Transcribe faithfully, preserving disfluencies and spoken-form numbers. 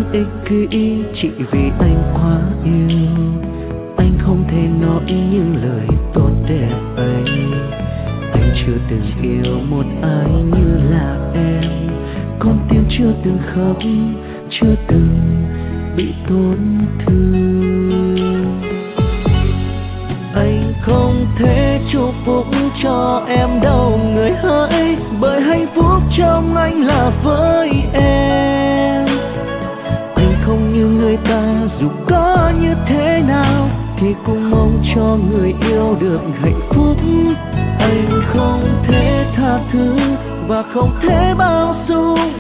ích kỷ chỉ vì anh quá yêu. Anh không thể nói những lời tốt đẹp ấy. Anh chưa từng yêu một ai như là em. Con tim chưa từng khóc, chưa từng bị tổn thương. Anh không thể chúc phúc cho em đâu người hỡi, bởi hạnh phúc trong anh là với em. Anh không như người ta, dù có như thế nào thì cũng mong cho người yêu được hạnh phúc. Anh không thể tha thứ và không thể bao dung